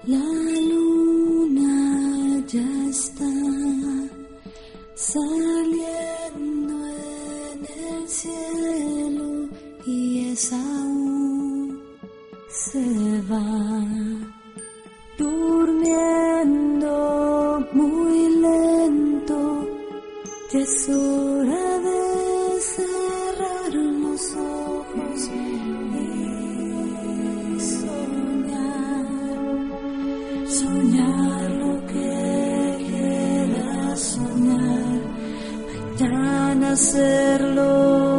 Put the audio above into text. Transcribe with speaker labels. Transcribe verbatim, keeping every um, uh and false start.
Speaker 1: La luna ya está saliendo en el cielo y esa aún se va durmiendo muy lento. Ya es hora de cerrar los ojos y soñar, soñar lo que quieras soñar, mañana hacerlo.